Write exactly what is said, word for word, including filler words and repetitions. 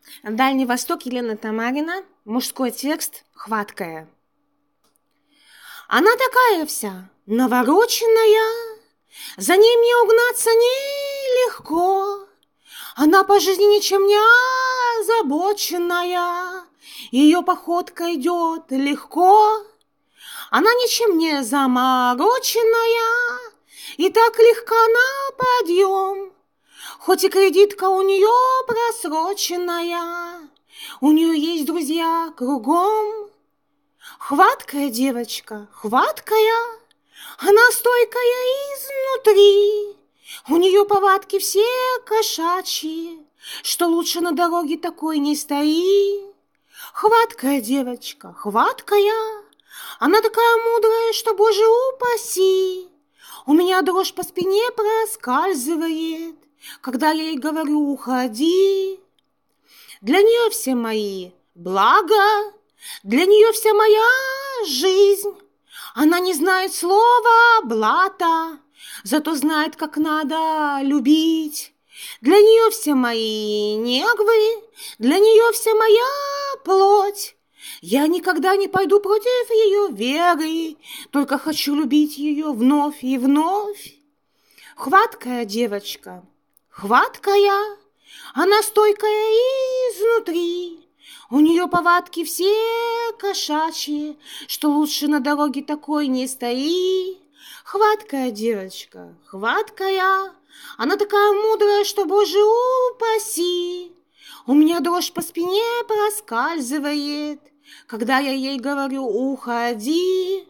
Дальний Восток, Елена Тамарина. Мужской текст «Хваткая». Она такая вся навороченная, за ней мне угнаться нелегко. Она по жизни ничем не озабоченная, ее походка идет легко. Она ничем не замороченная, и так легка на подъем. Хоть и кредитка у нее просроченная, у нее есть друзья кругом. Хваткая девочка, хваткая, она стойкая изнутри. У нее повадки все кошачьи, что лучше на дороге такой не стои. Хваткая девочка, хваткая, она такая мудрая, что, Боже упаси. У меня дрожь по спине проскальзывает, когда я ей говорю «уходи». Для нее все мои блага, для нее вся моя жизнь. Она не знает слова блата, зато знает, как надо любить. Для нее все мои негвы, для нее вся моя плоть. Я никогда не пойду против ее веры, только хочу любить ее вновь и вновь. Хваткая девочка, хваткая, она стойкая изнутри. У нее повадки все кошачьи, что лучше на дороге такой не стои. Хваткая девочка, хваткая, она такая мудрая, что, Боже упаси. У меня дрожь по спине проскальзывает, когда я ей говорю «уходи».